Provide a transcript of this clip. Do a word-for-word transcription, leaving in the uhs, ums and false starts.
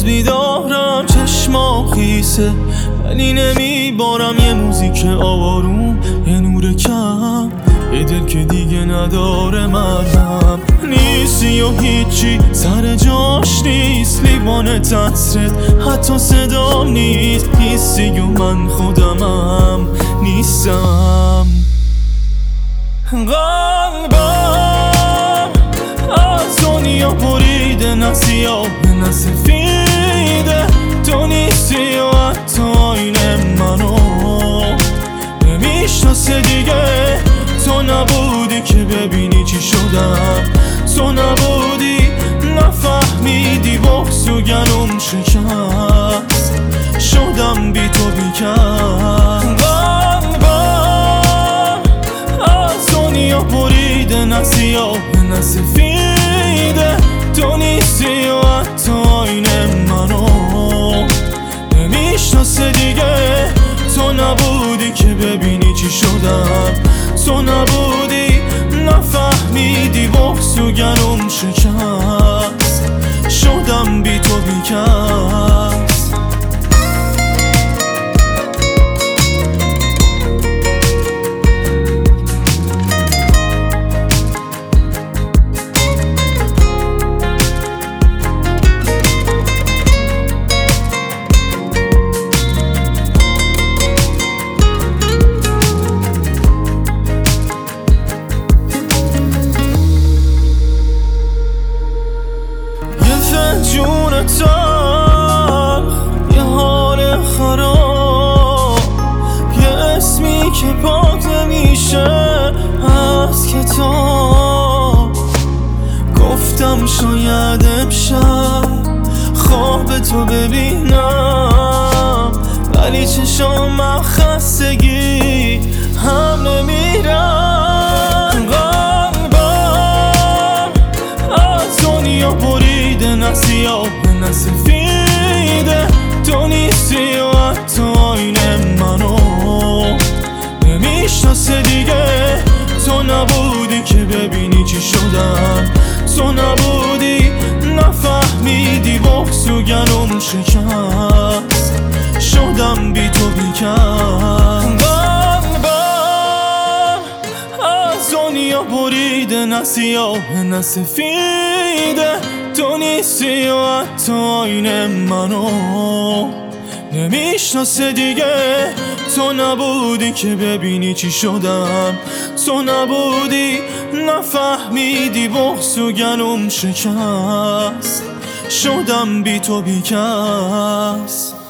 هنوز بیدارم، چشما خیسه ولی نمیبارم. یه موزیک آروم، یه نور کم، یه دل که دیگه نداره مرهم. نیستی و هیچی سر جاش نیست، لیوان تصرت حتی صدام نیست. نیستی و من خودمم نیستم. قلبم از دنیا بریده، نه سیاه نه سفیده. تو نیستی و حتی آینه منو نمیشناسه دیگه. تو نبودی که ببینی چی شدم، تو نبودی نفهمیدی بغض و گلوم شکست. شدم بی تو بیکس. قلبم از دنیا بریده، نه سیاه نه سفیده. تو نیستی و حتی آینه منو نمیشناسه دیگه. تو نبودی که ببینی چی شدم، تو نبودی نفهمیدی بغض و گلوم شکست. شدم بی تو بیکس. جون تلخ، یه حال خراب، یه اسمی که پاک نمیشه از کتاب. گفتم شاید امشب خواب تو ببینم، ولی چشام من خستگی هم نمیرم. قلبم از دنیا بریده، نه سیاه نه سفیده. تو نیستی و حتی آینه منو نمیشناسه دیگه. تو نبودی که ببینی چی شدم، تو نبودی نفهمیدی بغض و گلوم شکست. شدم بی تو بیکس. قلبم از دنیا بریده، نه سیاه نه سفیده. تو نیستی و حتی آینه منو نمیشناسه دیگه. تو نبودی که ببینی چی شدم، تو نبودی نفهمیدی بغض و گلوم شکست. شدم بی تو بیکس.